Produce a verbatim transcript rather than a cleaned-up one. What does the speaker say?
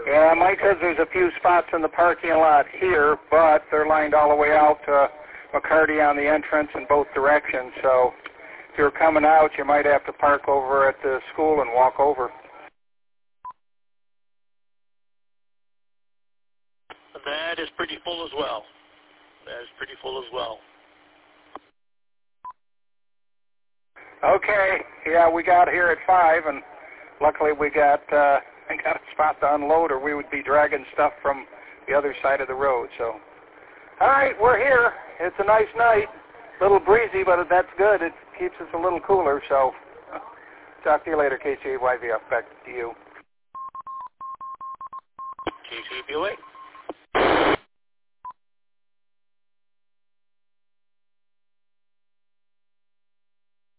Yeah, Mike says there's a few spots in the parking lot here, but they're lined all the way out to McCarty on the entrance in both directions. So if you're coming out, you might have to park over at the school and walk over. That is pretty full as well. That is pretty full as well. Okay, yeah, we got here at five, and luckily we got uh, got a spot to unload, or we would be dragging stuff from the other side of the road. So, all right, we're here. It's a nice night, a little breezy, but that's good. It keeps us a little cooler. So, talk to you later, K C A Y V F. Back to you. K C B O A.